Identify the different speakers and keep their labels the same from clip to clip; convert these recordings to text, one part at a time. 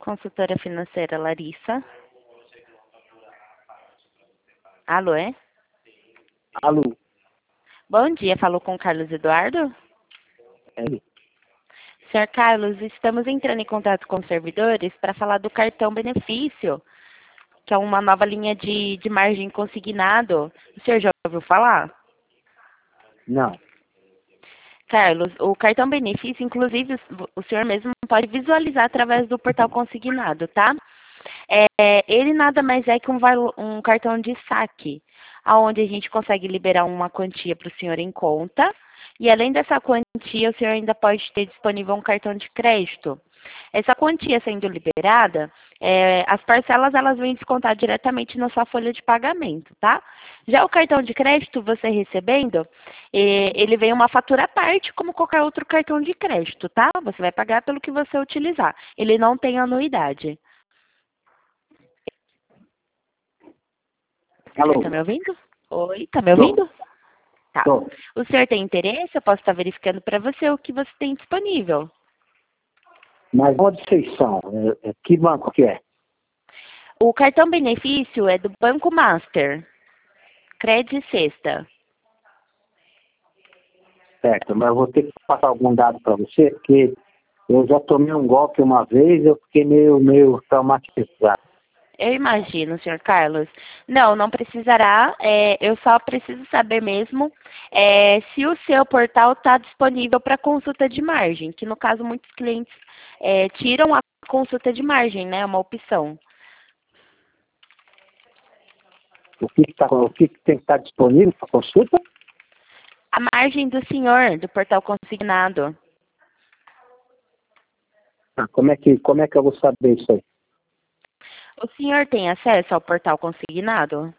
Speaker 1: consultora financeira Larissa. Alô, é?
Speaker 2: Alô,
Speaker 1: Bom dia, falou com o Carlos Eduardo?
Speaker 2: é,
Speaker 1: Senhor Carlos, estamos entrando em contato com os servidores para falar do cartão benefício, que é uma nova linha de margem consignado. O senhor já ouviu falar?
Speaker 2: não,
Speaker 1: Carlos, o cartão benefício, inclusive, o senhor mesmo pode visualizar através do portal consignado, tá? Ele nada mais é que um cartão de saque, onde a gente consegue liberar uma quantia para o senhor em conta, e além dessa quantia, o senhor ainda pode ter disponível um cartão de crédito. Essa quantia sendo liberada, as parcelas elas vêm descontar diretamente na sua folha de pagamento, tá? Já o cartão de crédito, você recebendo, ele vem uma fatura à parte, como qualquer outro cartão de crédito, tá? Você vai pagar pelo que você utilizar. Ele não tem anuidade.
Speaker 2: alô,
Speaker 1: Você tá me ouvindo? Oi, tá me
Speaker 2: tô,
Speaker 1: ouvindo? Tá.
Speaker 2: tô.
Speaker 1: O senhor tem interesse? Eu posso estar verificando para você o que você tem disponível.
Speaker 2: Mas onde vocês são? Que banco que é?
Speaker 1: O cartão benefício é do Banco Master, Crédito Sexta.
Speaker 2: Certo, mas eu vou ter que passar algum dado para você, porque eu já tomei um golpe uma vez, eu fiquei meio traumatizado.
Speaker 1: Eu imagino, senhor Carlos. Não, não precisará. Eu só preciso saber mesmo se o seu portal está disponível para consulta de margem, que no caso muitos clientes tiram a consulta de margem, né? É uma opção.
Speaker 2: O que tem que estar disponível para consulta?
Speaker 1: A margem do senhor, do portal consignado.
Speaker 2: Como é que eu vou saber isso aí?
Speaker 1: O senhor tem acesso ao portal consignado?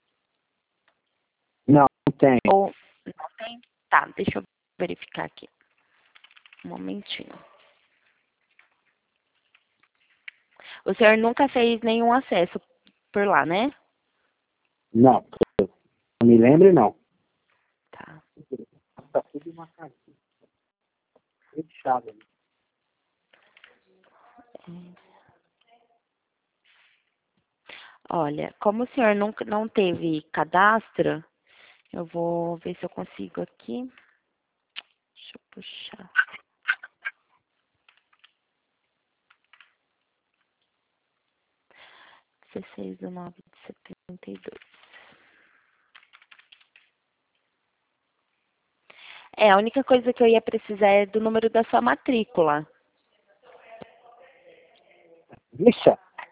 Speaker 2: Não, não tem.
Speaker 1: Ou não tem? Tá, deixa eu verificar aqui. Um momentinho. O senhor nunca fez nenhum acesso por lá, né?
Speaker 2: Não, não me lembre não.
Speaker 1: Tá.
Speaker 2: Tá tudo uma caixinha fechada.
Speaker 1: Olha, como o senhor nunca não teve cadastro, eu vou ver se eu consigo aqui. Deixa eu puxar. (16/9/72). A única coisa que eu ia precisar é do número da sua matrícula.
Speaker 2: Isso,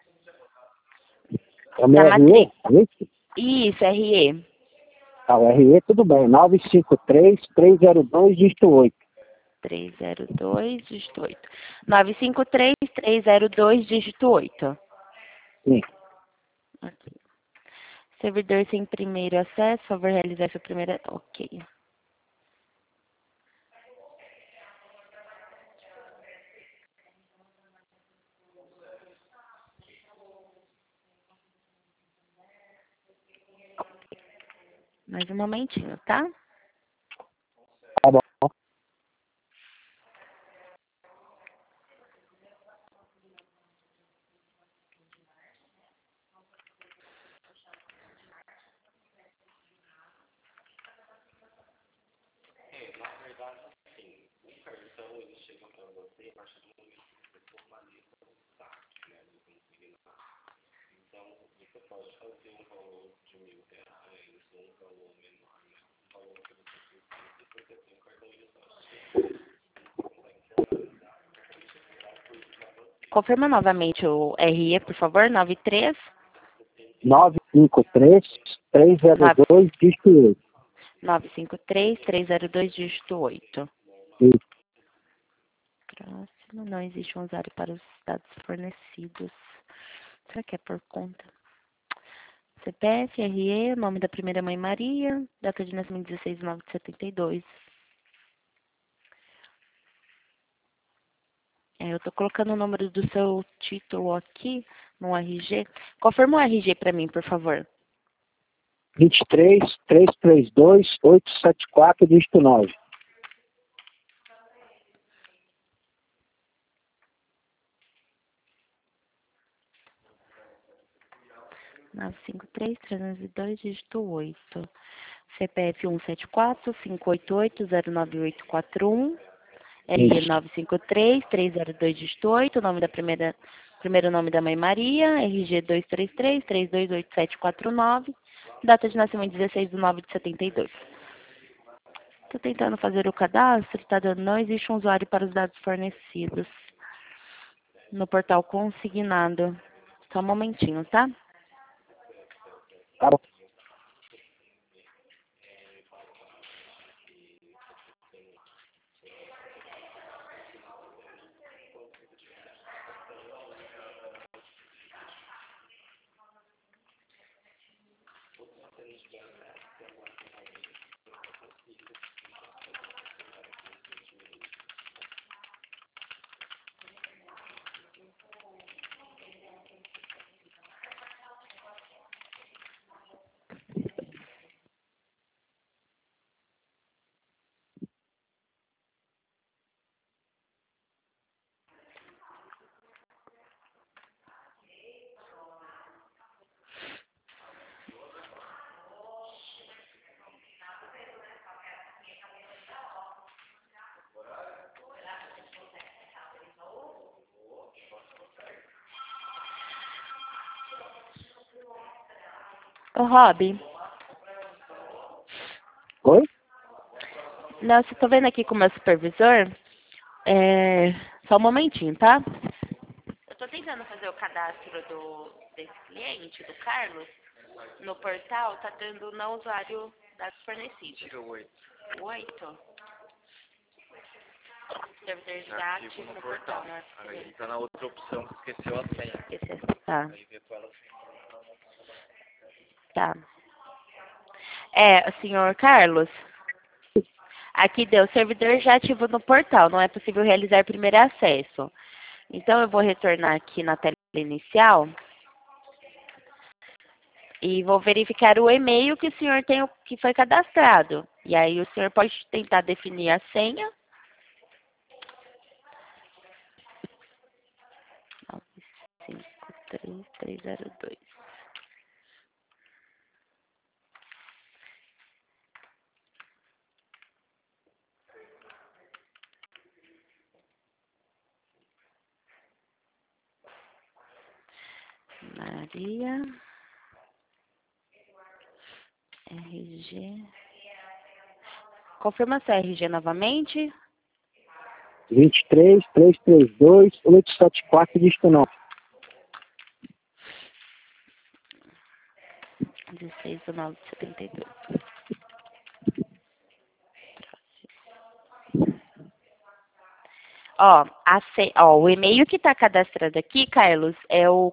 Speaker 2: é o
Speaker 1: Da
Speaker 2: meu RE?
Speaker 1: matrícula.
Speaker 2: É isso?
Speaker 1: Isso, RE.
Speaker 2: Ah, o RE tudo bem, 953-302, dígito 8.
Speaker 1: 302, dígito 8. 953-302, dígito 8.
Speaker 2: Sim.
Speaker 1: Aqui. Servidor sem primeiro acesso, favor realizar sua primeira... Ok. Mais um momentinho, tá?
Speaker 2: Tá bom.
Speaker 1: Confirma novamente o RE, por favor, 93
Speaker 2: 953-302, dígito 8.
Speaker 1: 953-302, dígito 8.
Speaker 2: Isso.
Speaker 1: Próximo, não existe um usuário para os dados fornecidos. Será que é por conta? CPF, RE, nome da primeira mãe Maria, data de nascimento 16/9/72. Eu tô colocando o número do seu título aqui no RG. Confirma o RG para mim, por favor.
Speaker 2: 23-332-874, dígito 9.
Speaker 1: 953-302, dígito 8. CPF 174-588-09841. RG
Speaker 2: Isso.
Speaker 1: 953-302, dígito 8. Nome da primeiro nome da mãe Maria. RG 233-328749. Data de nascimento 16/9/72. Estou tentando fazer o cadastro, está dando não existe um usuário para os dados fornecidos no portal consignado. Só um momentinho, tá?
Speaker 2: Tá bom.
Speaker 1: Ô, Rob,
Speaker 2: Oi?
Speaker 1: não, eu estou vendo aqui com o meu supervisor. Só um momentinho, tá? Eu estou tentando fazer o cadastro desse cliente, do Carlos, no portal, tá dando não usuário dados fornecidos.
Speaker 3: Tira o 8.
Speaker 1: 8. Servidor já
Speaker 3: Ativo
Speaker 1: ativo
Speaker 3: no
Speaker 1: no
Speaker 3: portal.
Speaker 1: portal, né?
Speaker 3: Aí tá na outra opção que esqueceu a senha.
Speaker 1: Tá,
Speaker 3: Aí vê com ela assim.
Speaker 1: tá. Senhor Carlos, aqui deu servidor já ativo no portal, não é possível realizar primeiro acesso. Então, eu vou retornar aqui na tela inicial e vou verificar o e-mail que o senhor tem, que foi cadastrado. E aí, o senhor pode tentar definir a senha. 953-302. Maria. RG. Confirma seu RG novamente.
Speaker 2: 23-332-874, dígito 9.
Speaker 1: 16/9/72. O e-mail que está cadastrado aqui, Carlos, é o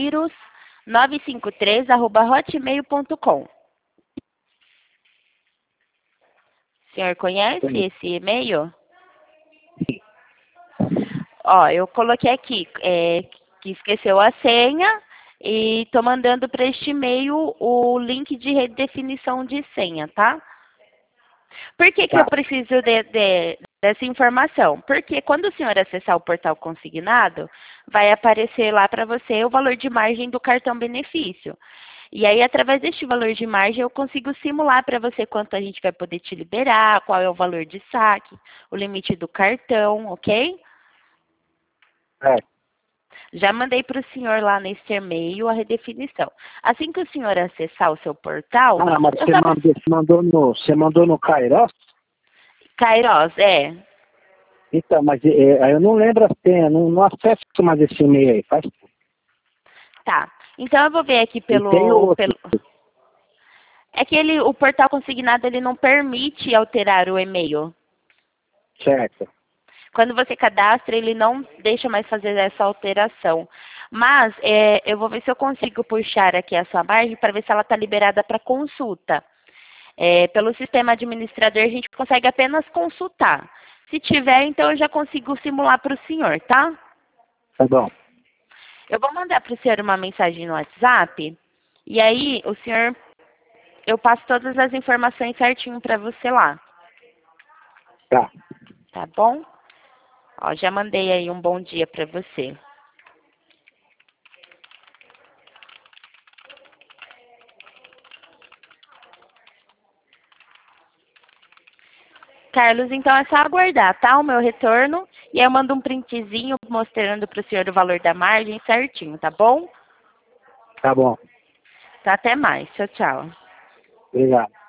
Speaker 1: kairos953@hotmail.com. O senhor conhece
Speaker 2: Sim.
Speaker 1: esse e-mail? Eu coloquei aqui que esqueceu a senha e estou mandando para este e-mail o link de redefinição de senha, tá? Por que que eu
Speaker 2: Tá.
Speaker 1: preciso dessa informação? Porque quando o senhor acessar o portal consignado, vai aparecer lá para você o valor de margem do cartão benefício. E aí, através deste valor de margem, eu consigo simular para você quanto a gente vai poder te liberar, qual é o valor de saque, o limite do cartão, ok?
Speaker 2: É.
Speaker 1: Já mandei para o senhor lá nesse e-mail a redefinição. Assim que o senhor acessar o seu portal,
Speaker 2: Ah, mas
Speaker 1: eu só
Speaker 2: você mandou no Kairos?
Speaker 1: Kairos,
Speaker 2: Então, mas eu não lembro a senha, não acesso mais esse e-mail aí. Faz.
Speaker 1: tá. Então eu vou ver aqui
Speaker 2: E tem outro.
Speaker 1: É que o portal consignado ele não permite alterar o e-mail.
Speaker 2: Certo.
Speaker 1: Quando você cadastra, ele não deixa mais fazer essa alteração. Mas eu vou ver se eu consigo puxar aqui a sua margem para ver se ela está liberada para consulta. Pelo sistema administrador, a gente consegue apenas consultar. Se tiver, então eu já consigo simular para o senhor, tá?
Speaker 2: Tá bom.
Speaker 1: Eu vou mandar para o senhor uma mensagem no WhatsApp. E aí, o senhor, eu passo todas as informações certinho para você lá.
Speaker 2: Tá.
Speaker 1: Tá bom? Já mandei aí um bom dia para você. Carlos, então é só aguardar, tá? O meu retorno. E eu mando um printzinho mostrando para o senhor o valor da margem certinho, tá bom?
Speaker 2: Tá bom.
Speaker 1: Tá, até mais. Tchau, tchau.
Speaker 2: Obrigado.